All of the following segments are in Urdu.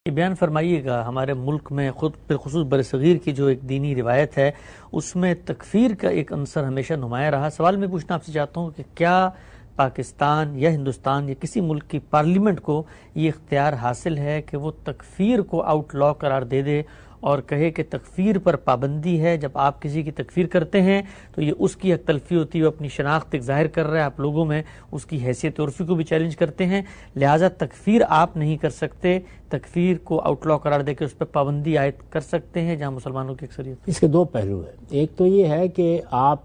بیان فرمائیے گا، ہمارے ملک میں خود بالخصوص برصغیر کی جو ایک دینی روایت ہے اس میں تکفیر کا ایک عنصر ہمیشہ نمایاں رہا۔ سوال میں پوچھنا آپ سے چاہتا ہوں کہ کیا پاکستان یا ہندوستان یا کسی ملک کی پارلیمنٹ کو یہ اختیار حاصل ہے کہ وہ تکفیر کو آؤٹ لا قرار دے دے اور کہے کہ تکفیر پر پابندی ہے، جب آپ کسی کی تکفیر کرتے ہیں تو یہ اس کی حق تلفی ہوتی ہے، وہ اپنی شناخت ایک ظاہر کر رہا ہے، آپ لوگوں میں اس کی حیثیت عرفی کو بھی چیلنج کرتے ہیں، لہٰذا تکفیر آپ نہیں کر سکتے، تکفیر کو آؤٹ لا قرار دے کے اس پہ پابندی عائد کر سکتے ہیں جہاں مسلمانوں کی اکثریت۔ اس کے دو پہلو ہیں، ایک تو یہ ہے کہ آپ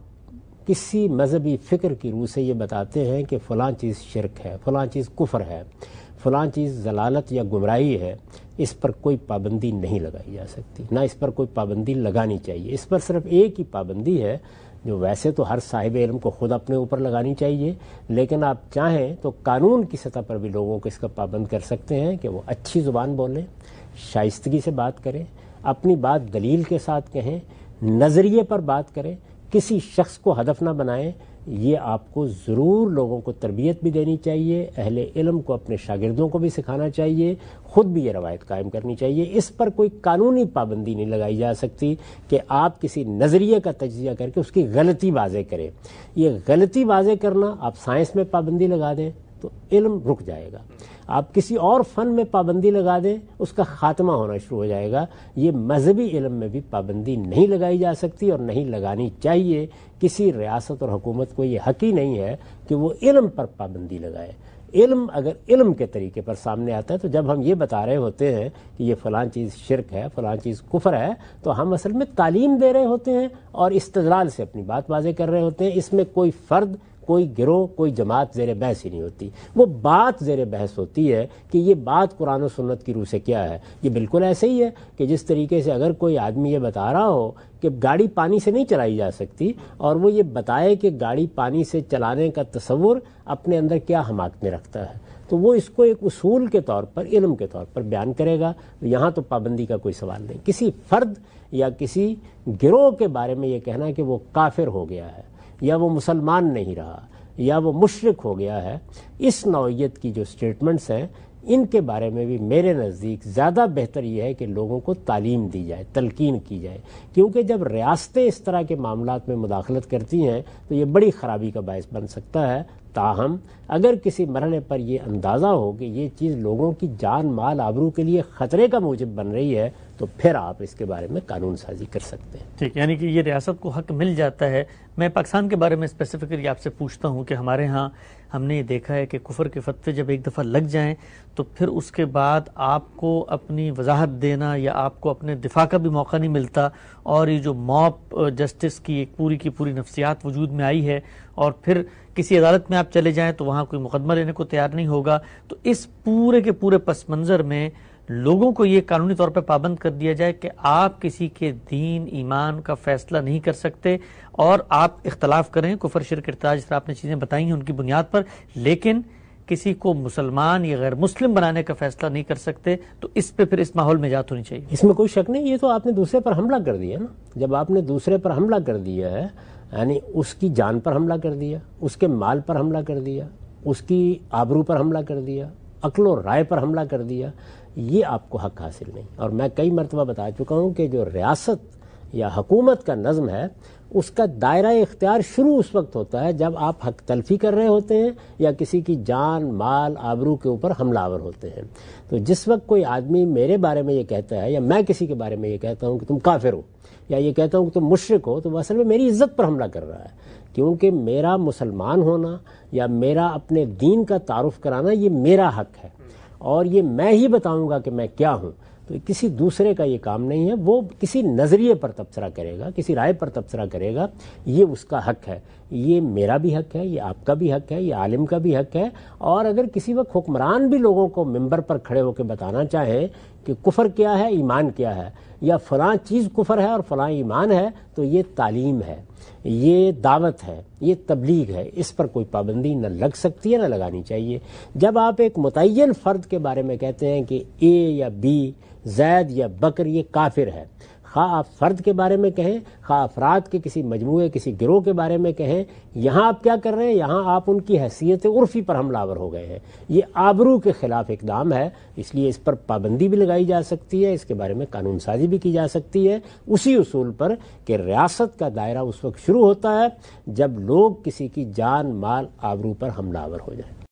کسی مذہبی فکر کی روح سے یہ بتاتے ہیں کہ فلاں چیز شرک ہے، فلاں چیز کفر ہے، فلاں چیز ضلالت یا گمراہی ہے، اس پر کوئی پابندی نہیں لگائی جا سکتی، نہ اس پر کوئی پابندی لگانی چاہیے۔ اس پر صرف ایک ہی پابندی ہے جو ویسے تو ہر صاحب علم کو خود اپنے اوپر لگانی چاہیے، لیکن آپ چاہیں تو قانون کی سطح پر بھی لوگوں کو اس کا پابند کر سکتے ہیں کہ وہ اچھی زبان بولیں، شائستگی سے بات کریں، اپنی بات دلیل کے ساتھ کہیں، نظریے پر بات کریں، کسی شخص کو ہدف نہ بنائیں۔ یہ آپ کو ضرور لوگوں کو تربیت بھی دینی چاہیے، اہل علم کو اپنے شاگردوں کو بھی سکھانا چاہیے، خود بھی یہ روایت قائم کرنی چاہیے۔ اس پر کوئی قانونی پابندی نہیں لگائی جا سکتی کہ آپ کسی نظریے کا تجزیہ کر کے اس کی غلطی واضح کریں۔ یہ غلطی واضح کرنا، آپ سائنس میں پابندی لگا دیں تو علم رک جائے گا، آپ کسی اور فن میں پابندی لگا دیں اس کا خاتمہ ہونا شروع ہو جائے گا۔ یہ مذہبی علم میں بھی پابندی نہیں لگائی جا سکتی اور نہیں لگانی چاہیے۔ کسی ریاست اور حکومت کو یہ حق ہی نہیں ہے کہ وہ علم پر پابندی لگائے۔ علم اگر علم کے طریقے پر سامنے آتا ہے تو جب ہم یہ بتا رہے ہوتے ہیں کہ یہ فلاں چیز شرک ہے، فلاں چیز کفر ہے، تو ہم اصل میں تعلیم دے رہے ہوتے ہیں اور استدلال سے اپنی بات واضح کر رہے ہوتے ہیں۔ اس میں کوئی فرد، کوئی گروہ، کوئی جماعت زیر بحث ہی نہیں ہوتی، وہ بات زیر بحث ہوتی ہے کہ یہ بات قرآن و سنت کی روح سے کیا ہے۔ یہ بالکل ایسے ہی ہے کہ جس طریقے سے اگر کوئی آدمی یہ بتا رہا ہو کہ گاڑی پانی سے نہیں چلائی جا سکتی اور وہ یہ بتائے کہ گاڑی پانی سے چلانے کا تصور اپنے اندر کیا حماقت میں رکھتا ہے، تو وہ اس کو ایک اصول کے طور پر، علم کے طور پر بیان کرے گا۔ یہاں تو پابندی کا کوئی سوال نہیں۔ کسی فرد یا کسی گروہ کے بارے میں یہ کہنا کہ وہ کافر ہو گیا ہے یا وہ مسلمان نہیں رہا یا وہ مشرک ہو گیا ہے، اس نوعیت کی جو سٹیٹمنٹس ہیں ان کے بارے میں بھی میرے نزدیک زیادہ بہتر یہ ہے کہ لوگوں کو تعلیم دی جائے، تلقین کی جائے، کیونکہ جب ریاستیں اس طرح کے معاملات میں مداخلت کرتی ہیں تو یہ بڑی خرابی کا باعث بن سکتا ہے۔ تاہم اگر کسی مرحلے پر یہ اندازہ ہو کہ یہ چیز لوگوں کی جان مال آبرو کے لیے خطرے کا موجب بن رہی ہے تو پھر آپ اس کے بارے میں قانون سازی کر سکتے ہیں۔ ٹھیک، یعنی کہ یہ ریاست کو حق مل جاتا ہے۔ میں پاکستان کے بارے میں اسپیسیفکلی آپ سے پوچھتا ہوں کہ ہمارے ہاں ہم نے یہ دیکھا ہے کہ کفر کے فتوے جب ایک دفعہ لگ جائیں تو پھر اس کے بعد آپ کو اپنی وضاحت دینا یا آپ کو اپنے دفاع کا بھی موقع نہیں ملتا، اور یہ جو موب جسٹس کی ایک پوری کی پوری نفسیات وجود میں آئی ہے، اور پھر کسی عدالت میں آپ چلے جائیں تو وہاں کوئی مقدمہ لینے کو تیار نہیں ہوگا۔ تو اس پورے کے پورے پس منظر میں لوگوں کو یہ قانونی طور پہ پابند کر دیا جائے کہ آپ کسی کے دین ایمان کا فیصلہ نہیں کر سکتے، اور آپ اختلاف کریں، کفر شرک ارتداد جس طرح آپ نے چیزیں بتائی ہیں ان کی بنیاد پر، لیکن کسی کو مسلمان یا غیر مسلم بنانے کا فیصلہ نہیں کر سکتے۔ تو اس پہ پھر اس ماحول میں ایجاد ہونی چاہیے۔ اس میں کوئی شک نہیں، یہ تو آپ نے دوسرے پر حملہ کر دیا نا۔ جب آپ نے دوسرے پر حملہ کر دیا ہے، یعنی اس کی جان پر حملہ کر دیا، اس کے مال پر حملہ کر دیا، اس کی آبرو پر حملہ کر دیا، عقل و رائے پر حملہ کر دیا، یہ آپ کو حق حاصل نہیں۔ اور میں کئی مرتبہ بتا چکا ہوں کہ جو ریاست یا حکومت کا نظم ہے اس کا دائرہ اختیار شروع اس وقت ہوتا ہے جب آپ حق تلفی کر رہے ہوتے ہیں یا کسی کی جان مال آبرو کے اوپر حملہ آور ہوتے ہیں۔ تو جس وقت کوئی آدمی میرے بارے میں یہ کہتا ہے یا میں کسی کے بارے میں یہ کہتا ہوں کہ تم کافر ہو یا یہ کہتا ہوں کہ تم مشرک ہو، تو وہ اصل میں میری عزت پر حملہ کر رہا ہے، کیونکہ میرا مسلمان ہونا یا میرا اپنے دین کا تعارف کرانا یہ میرا حق ہے، اور یہ میں ہی بتاؤں گا کہ میں کیا ہوں۔ تو کسی دوسرے کا یہ کام نہیں ہے، وہ کسی نظریے پر تبصرہ کرے گا، کسی رائے پر تبصرہ کرے گا، یہ اس کا حق ہے۔ یہ میرا بھی حق ہے، یہ آپ کا بھی حق ہے، یہ عالم کا بھی حق ہے۔ اور اگر کسی وقت حکمران بھی لوگوں کو ممبر پر کھڑے ہو کے بتانا چاہیں کہ کفر کیا ہے، ایمان کیا ہے، یا فلاں چیز کفر ہے اور فلاں ایمان ہے، تو یہ تعلیم ہے، یہ دعوت ہے، یہ تبلیغ ہے، اس پر کوئی پابندی نہ لگ سکتی ہے نہ لگانی چاہیے۔ جب آپ ایک متعین فرد کے بارے میں کہتے ہیں کہ اے یا بی، زید یا بکر یہ کافر ہے، خواہ آپ فرد کے بارے میں کہیں، خواہ افراد کے کسی مجموعے کسی گروہ کے بارے میں کہیں، یہاں آپ کیا کر رہے ہیں؟ یہاں آپ ان کی حیثیت عرفی پر حملہ آور ہو گئے ہیں۔ یہ آبرو کے خلاف اقدام ہے، اس لیے اس پر پابندی بھی لگائی جا سکتی ہے، اس کے بارے میں قانون سازی بھی کی جا سکتی ہے، اسی اصول پر کہ ریاست کا دائرہ اس وقت شروع ہوتا ہے جب لوگ کسی کی جان، مال، آبرو پر حملہ آور ہو جائیں۔